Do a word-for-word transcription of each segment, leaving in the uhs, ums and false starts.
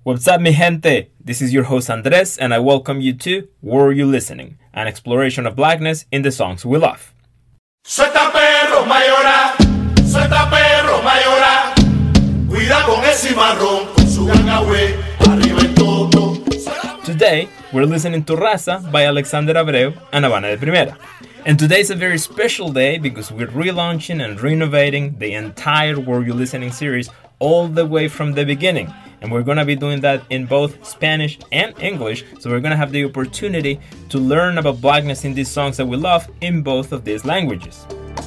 What's up, mi gente? This is your host Andres, and I welcome you to Were You Listening? An exploration of blackness in the songs we love. Suelta perro mayora, suelta perro mayora, cuida con ese marrón, con su gangahue, arriba el toto. Today, we're listening to Raza by Alexander Abreu and Habana de Primera. And today is a very special day because we're relaunching and renovating the entire Were You Listening series all the way from the beginning. And we're going to be doing that in both Spanish and English, so we're going to have the opportunity to learn about blackness in these songs that we love in both of these languages.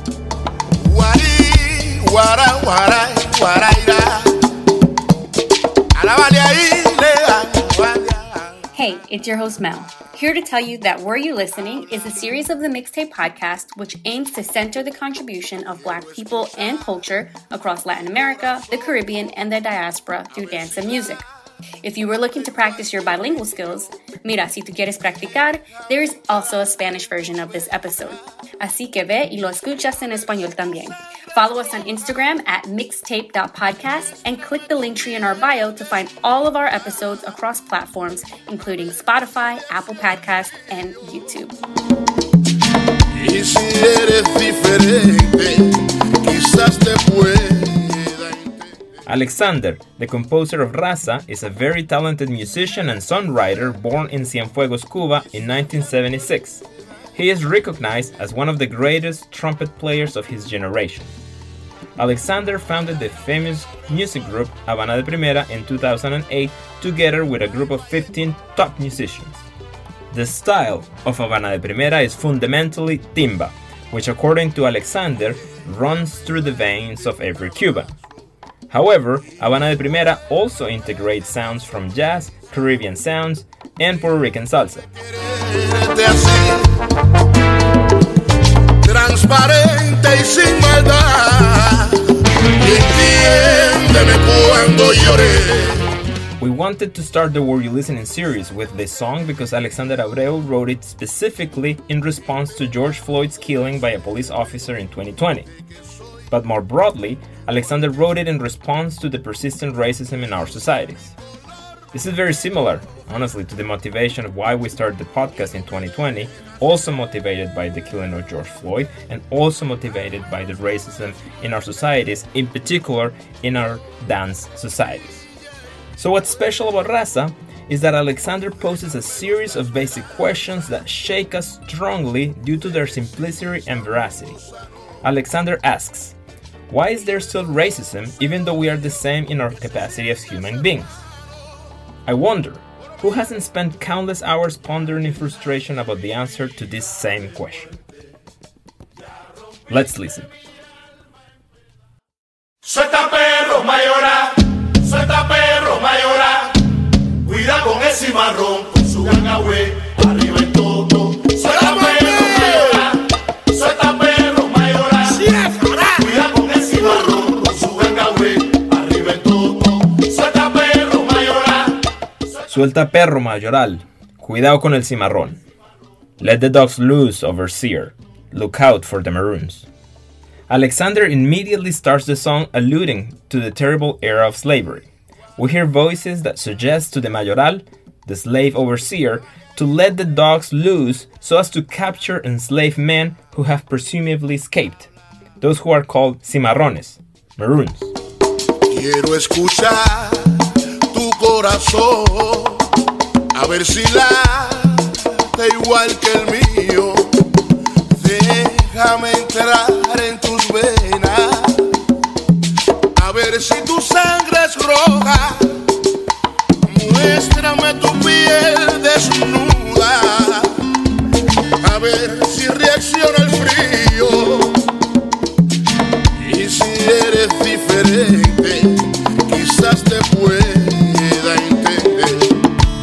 Hey, it's your host Mel, here to tell you that Were You Listening is a series of the Mixtape Podcast which aims to center the contribution of Black people and culture across Latin America, the Caribbean, and the diaspora through dance and music. If you were looking to practice your bilingual skills, mira, si tú quieres practicar, there is also a Spanish version of this episode. Así que ve y lo escuchas en español también. Follow us on Instagram at mixtape dot podcast and click the link tree in our bio to find all of our episodes across platforms, including Spotify, Apple Podcasts, and YouTube. Y si eres diferente, quizás te pueda. Alexander, the composer of Raza, is a very talented musician and songwriter born in Cienfuegos, Cuba in nineteen seventy-six. He is recognized as one of the greatest trumpet players of his generation. Alexander founded the famous music group Habana de Primera in two thousand eight together with a group of fifteen top musicians. The style of Habana de Primera is fundamentally timba, which according to Alexander runs through the veins of every Cuban. However, Habana de Primera also integrates sounds from jazz, Caribbean sounds, and Puerto Rican salsa. Transparente y sin maldad, entiéndeme cuando lloré. We wanted to start the Were You Listening series with this song because Alexander Abreu wrote it specifically in response to George Floyd's killing by a police officer in twenty twenty. But more broadly, Alexander wrote it in response to the persistent racism in our societies. This is very similar, honestly, to the motivation of why we started the podcast in twenty twenty, also motivated by the killing of George Floyd, and also motivated by the racism in our societies, in particular in our dance societies. So what's special about Raza is that Alexander poses a series of basic questions that shake us strongly due to their simplicity and veracity. Alexander asks, why is there still racism even though we are the same in our capacity as human beings? I wonder, who hasn't spent countless hours pondering in frustration about the answer to this same question? Let's listen. Suelta perro mayora, suelta perro mayora, cuida con ese marrón, con su gangahue, arriba el toto. Suelta perro mayora, suelta perro mayora, cuida con ese marrón, con su gangahue, arriba el toto. Suelta perro mayora. Suelta perro mayoral, cuidado con el cimarrón. Let the dogs loose, overseer. Look out for the maroons. Alexander immediately starts the song alluding to the terrible era of slavery. We hear voices that suggest to the mayoral, the slave overseer, to let the dogs loose so as to capture enslaved men who have presumably escaped, those who are called cimarrones, maroons. Quiero escuchar tu corazón, a ver si late igual que el mío. Déjame entrar en tus venas, a ver si tu sangre es roja. Muéstrame tu piel desnuda, a ver si reacciona el frío. Y si eres diferente, quizás te pueda entender.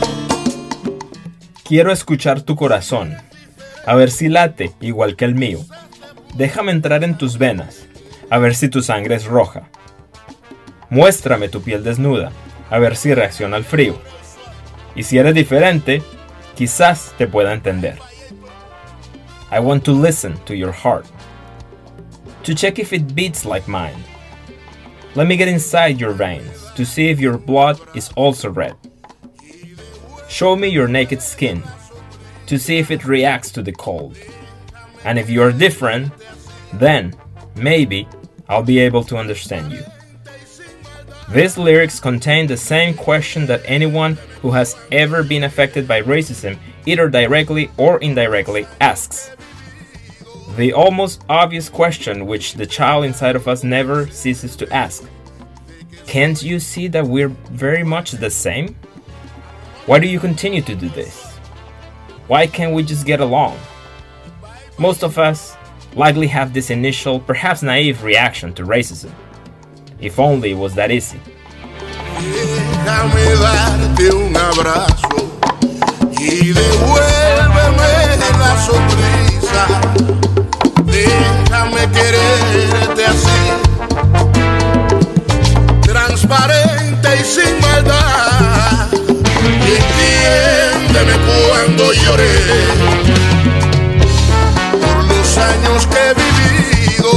Quiero escuchar tu corazón, a ver si late igual que el mío. Déjame entrar en tus venas, a ver si tu sangre es roja. Muéstrame tu piel desnuda, a ver si reacciona al frío. Y si eres diferente, quizás te pueda entender. I want to listen to your heart, to check if it beats like mine. Let me get inside your veins, to see if your blood is also red. Show me your naked skin to see if it reacts to the cold. And if you are different, then maybe I'll be able to understand you. These lyrics contain the same question that anyone who has ever been affected by racism, either directly or indirectly, asks. The almost obvious question which the child inside of us never ceases to ask. Can't you see that we're very much the same? Why do you continue to do this? Why can't we just get along? Most of us likely have this initial, perhaps naive reaction to racism. If only it was that easy. Déjame darte un abrazo y devuélveme la sonrisa. Déjame quererte así, transparente y sin maldad. Y entiéndeme cuando lloré por los años que he vivido,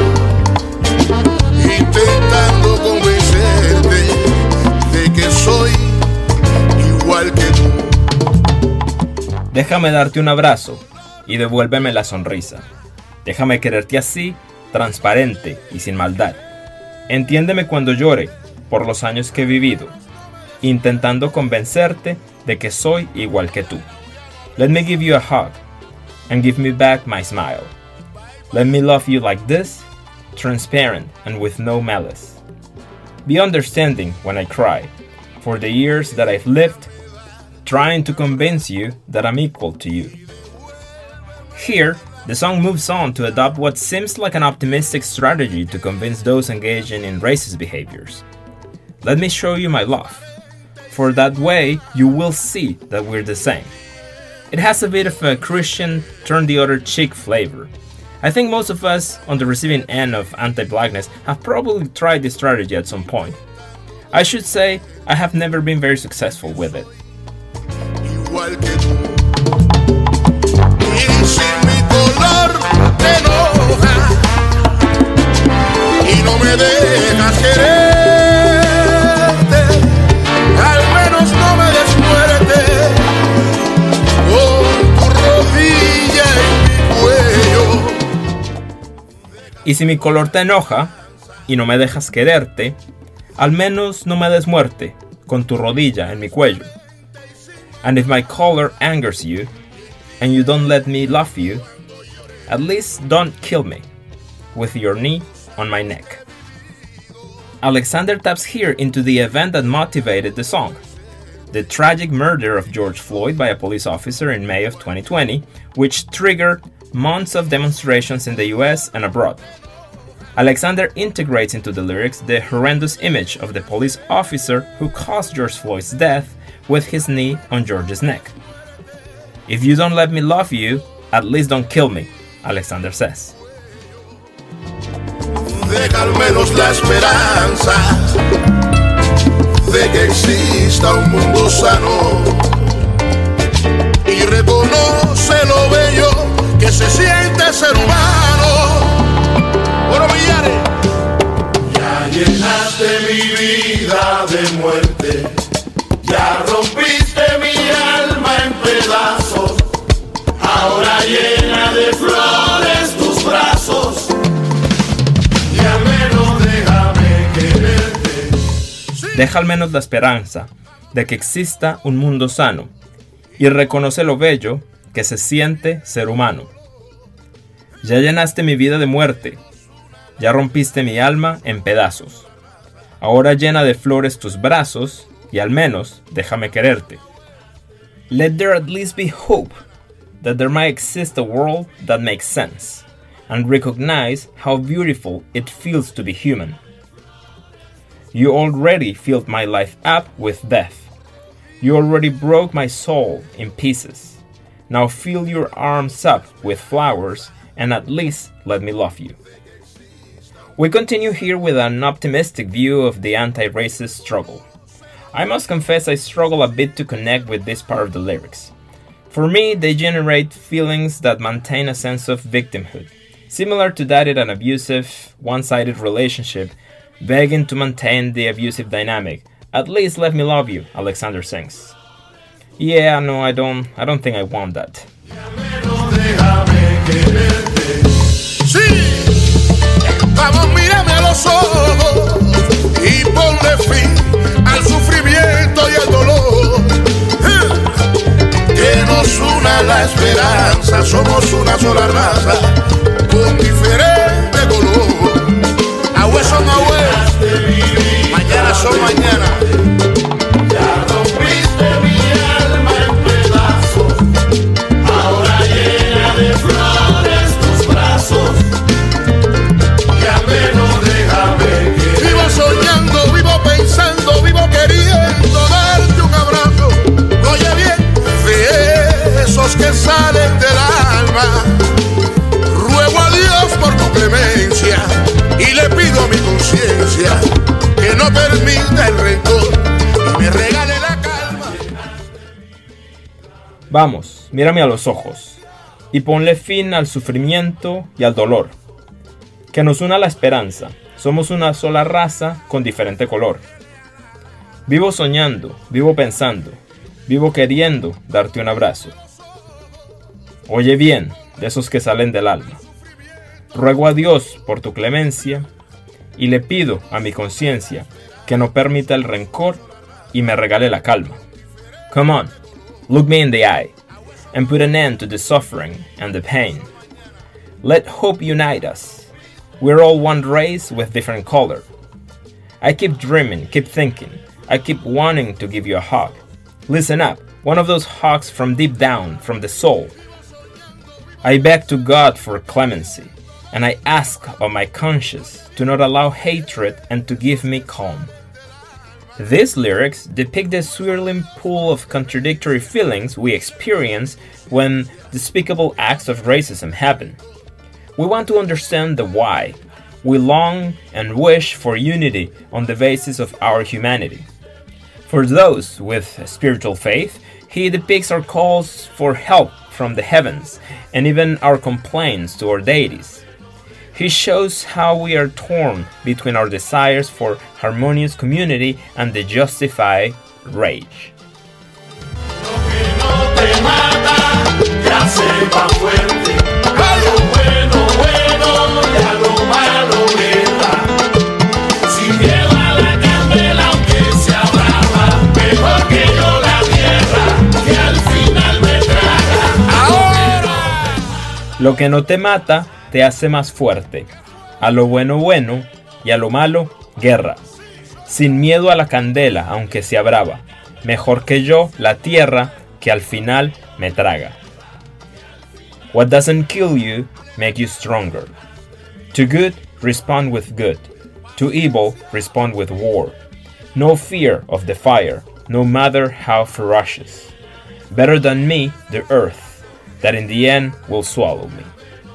intentando convencerte de que soy igual que tú. Déjame darte un abrazo y devuélveme la sonrisa. Déjame quererte así, transparente y sin maldad. Entiéndeme cuando llore por los años que he vivido, intentando convencerte de que soy igual que tú. Let me give you a hug and give me back my smile. Let me love you like this, transparent and with no malice. Be understanding when I cry, for the years that I've lived, trying to convince you that I'm equal to you. Here, the song moves on to adopt what seems like an optimistic strategy to convince those engaging in racist behaviors. Let me show you my love, for that way you will see that we're the same. It has a bit of a Christian turn-the-other-cheek flavor. I think most of us on the receiving end of anti-blackness have probably tried this strategy at some point. I should say I have never been very successful with it. Igual que tú. Y si mi color te enoja y no me dejas quererte, al menos no me des muerte con tu rodilla en mi cuello. Y si mi color te enoja y no me dejas quererte, al menos no me des muerte con tu rodilla en mi cuello. And if my color angers you and you don't let me love you, at least don't kill me with your knee on my neck. Alexander taps here into the event that motivated the song, the tragic murder of George Floyd by a police officer in May of twenty twenty, which triggered months of demonstrations in the U S and abroad. Alexander integrates into the lyrics the horrendous image of the police officer who caused George Floyd's death with his knee on George's neck. If you don't let me love you, at least don't kill me, Alexander says. Deja al menos la esperanza de que exista un mundo sano y reconoce lo bello que se siente ser humano. Bueno, Millares. Ya llenaste mi vida de muerte, ya rompiste mi alma en pedazos, ahora llena de flores tus brazos, y al menos déjame quererte. Deja al menos la esperanza de que exista un mundo sano y reconoce lo bello que se siente ser humano. Ya llenaste mi vida de muerte, ya rompiste mi alma en pedazos, ahora llena de flores tus brazos, y al menos déjame quererte. Let there at least be hope that there might exist a world that makes sense, and recognize how beautiful it feels to be human. You already filled my life up with death. You already broke my soul in pieces. Now fill your arms up with flowers, and at least let me love you. We continue here with an optimistic view of the anti-racist struggle. I must confess I struggle a bit to connect with this part of the lyrics. For me, they generate feelings that maintain a sense of victimhood, similar to that in an abusive, one-sided relationship begging to maintain the abusive dynamic. At least let me love you, Alexander sings. Yeah, no, I don't, I don't think I want that. Sí, vamos, mírame a los ojos y ponle fin al sufrimiento y al dolor. Que nos una la esperanza, somos una sola raza con diferente color. Agüe son agüe, mañana son mañana. Ya rompiste mi alma en pedazos, ahora llena de flores tus brazos. Y al menos déjame que vivo soñando, vivo pensando, vivo queriendo darte un abrazo. Oye bien, de esos que salen del alma, ruego a Dios por tu clemencia y le pido a mi conciencia que no permita el rencor y me regale la calma. Vamos, mírame a los ojos y ponle fin al sufrimiento y al dolor. Que nos una la esperanza, somos una sola raza con diferente color. Vivo soñando, vivo pensando, vivo queriendo darte un abrazo. Oye bien, de esos que salen del alma. Ruego a Dios por tu clemencia y le pido a mi conciencia que no permita el rencor y me regale la calma. Come on, look me in the eye and put an end to the suffering and the pain. Let hope unite us. We're all one race with different color. I keep dreaming, keep thinking. I keep wanting to give you a hug. Listen up, one of those hugs from deep down, from the soul. I beg to God for clemency, and I ask of my conscience to not allow hatred and to give me calm. These lyrics depict the swirling pool of contradictory feelings we experience when despicable acts of racism happen. We want to understand the why. We long and wish for unity on the basis of our humanity. For those with spiritual faith, he depicts our calls for help from the heavens and even our complaints to our deities. He shows how we are torn between our desires for harmonious community and the justified rage. Lo que no te mata te hace más fuerte. A lo bueno bueno y a lo malo guerra. Sin miedo a la candela aunque sea brava. Mejor que yo la tierra que al final me traga. What doesn't kill you make you stronger. To good respond with good. To evil respond with war. No fear of the fire, no matter how ferocious. Better than me the earth, that in the end will swallow me.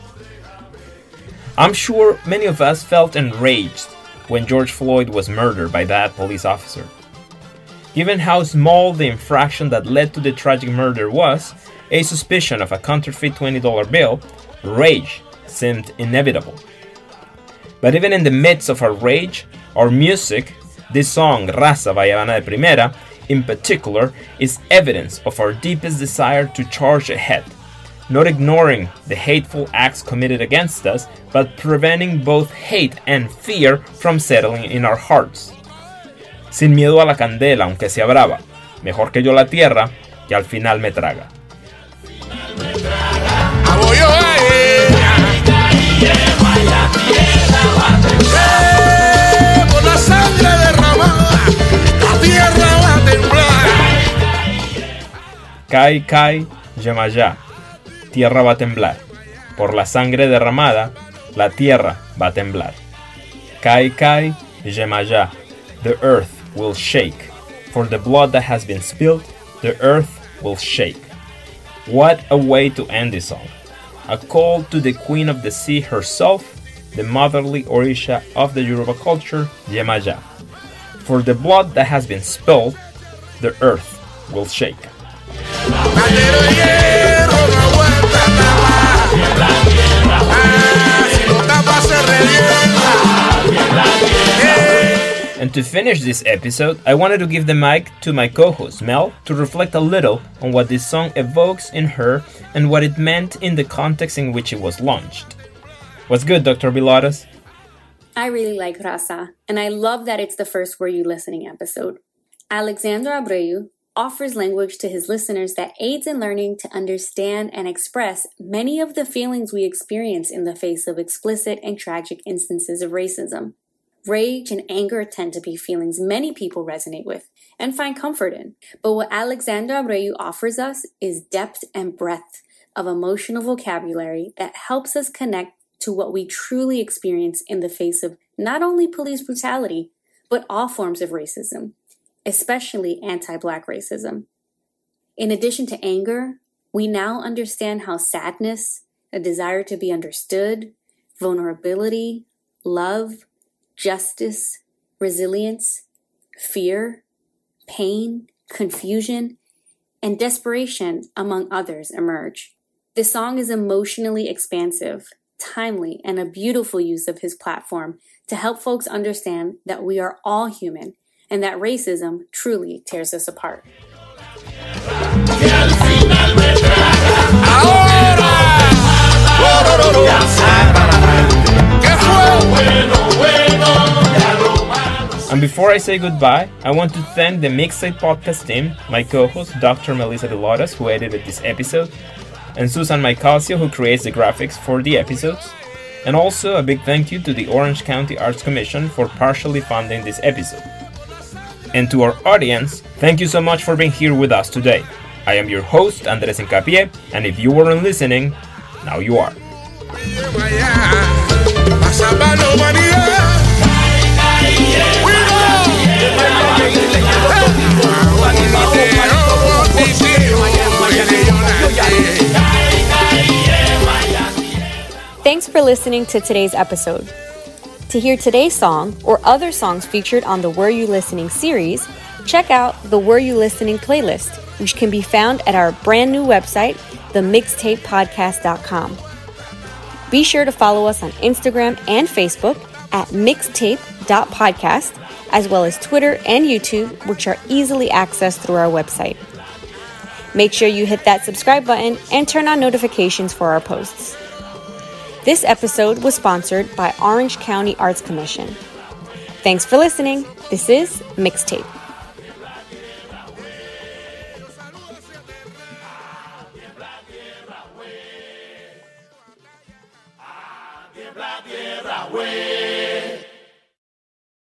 I'm sure many of us felt enraged when George Floyd was murdered by that police officer. Given how small the infraction that led to the tragic murder was, a suspicion of a counterfeit twenty dollar bill, rage seemed inevitable. But even in the midst of our rage, our music, this song Raza by Habana de Primera, in particular, is evidence of our deepest desire to charge ahead, not ignoring the hateful acts committed against us, but preventing both hate and fear from settling in our hearts. Sin miedo a la candela, aunque sea brava, mejor que yo la tierra, que al final me traga. Por la sangre derramada, la tierra va a temblar. Kai Kai Yemayá, tierra va a temblar. Por la sangre derramada, la tierra va a temblar. Kai Kai Yemayá, the earth will shake. For the blood that has been spilled, the earth will shake. What a way to end this song. A call to the queen of the sea herself, the motherly Orisha of the Yoruba culture, Yemayá. For the blood that has been spilled, the earth will shake. Si lo tapa se revienta. And to finish this episode, I wanted to give the mic to my co-host Mel to reflect a little on what this song evokes in her and what it meant in the context in which it was launched. What's good, Doctor Bilotas? I really like Raza, and I love that it's the first Were You Listening episode. Alexandre Abreu offers language to his listeners that aids in learning to understand and express many of the feelings we experience in the face of explicit and tragic instances of racism. Rage and anger tend to be feelings many people resonate with and find comfort in. But what Alexandre Abreu offers us is depth and breadth of emotional vocabulary that helps us connect to what we truly experience in the face of not only police brutality, but all forms of racism, especially anti-Black racism. In addition to anger, we now understand how sadness, a desire to be understood, vulnerability, love, justice, resilience, fear, pain, confusion, and desperation, among others, emerge. This song is emotionally expansive, timely, and a beautiful use of his platform to help folks understand that we are all human and that racism truly tears us apart. And before I say goodbye, I want to thank the Mixtape Podcast team, my co-host Doctor Melissa Bilotas, who edited this episode, and Susan Maicalcio, who creates the graphics for the episodes. And also a big thank you to the Orange County Arts Commission for partially funding this episode. And to our audience, thank you so much for being here with us today. I am your host, Andres Hincapié, and if you weren't listening, now you are. Thanks for listening to today's episode. To hear today's song or other songs featured on the Were You Listening series, check out the Were You Listening playlist, which can be found at our brand new website, the mixtape podcast dot com. Be sure to follow us on Instagram and Facebook at mixtape dot podcast, as well as Twitter and YouTube, which are easily accessed through our website. Make sure you hit that subscribe button and turn on notifications for our posts. This episode was sponsored by Orange County Arts Commission. Thanks for listening. This is Mixtape.